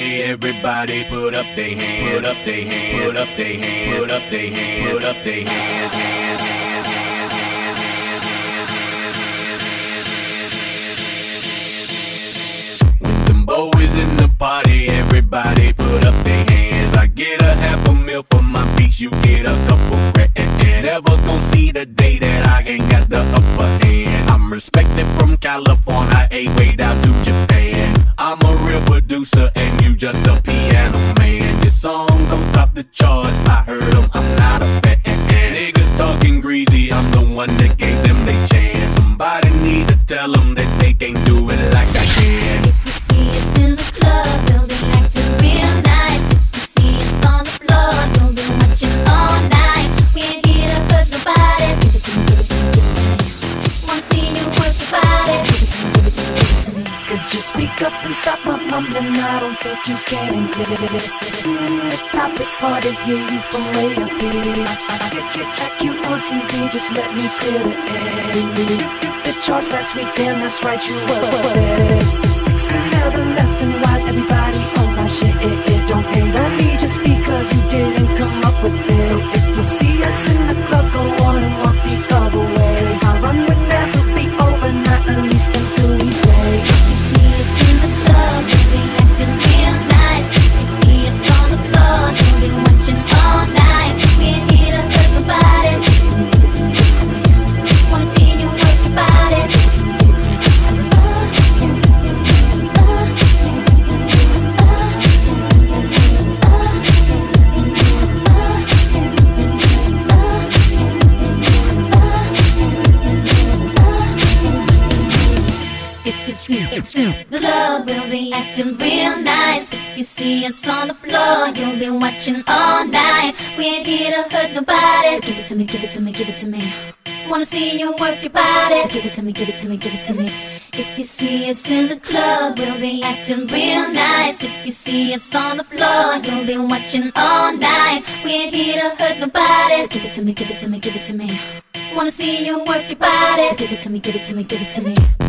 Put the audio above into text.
party, everybody put up their hands, put up their hands, put up their hands, put up their hands, put up their hands, hands, hands, hands, hands. When Timbo is in the party, everybody put up their hands. I get a half a meal for my beats, you get a couple grand. Never gon' see the day that I ain't got the upper hand. I'm respected from California, way down to Japan. I'm a real producer and you just a piano man. This song gon' top the charts, I heard them, I'm not a fan. Niggas talking greasy, I'm the one that gave them their chance. Somebody need to tell them that they can't do it like I can. If you see us in the club, we'll be acting real nice. If you see us on the floor, you'll be watching all night. We ain't here to hurt nobody. Give it to me, give it to me, give it to me. Wanna see you work your body. Give it to me, give it to me, give it to me. Could you speak up and stop my mumbling? I don't think you can. Listen to the top, it's hard to hear you from way up here. I track you on TV, just let me clear the air. The charts last weekend, that's right, you were 6 and 11 left and wise. Everybody on my shit, it don't hate on me just because you didn't come up with it. So if you see us in the club, go on and walk the other way. 'Cause our run would never be over, not at least until we say. If you see us in the club, we'll be acting real nice. If you see us on the floor, you'll be watching all night. We ain't here to hurt nobody. Give it to me, give it to me, give it to me. Wanna see you work your body. Give it to me, give it to me, give it to me. If you see us in the club, we'll be acting real nice. If you see us on the floor, you'll be watching all night. We ain't here to hurt nobody. So give it to me, give it to me, give it to me. Wanna see you work your body. So give it to me, give it to me, give it to me. If you see us in the club, we'll be acting real nice. If you see us on the floor, you'll be watching all night. We ain't here to hurt nobody. So give it to me, give it to me, give it to me. Wanna see you work your body. So give it to me, give it to me, give it to me.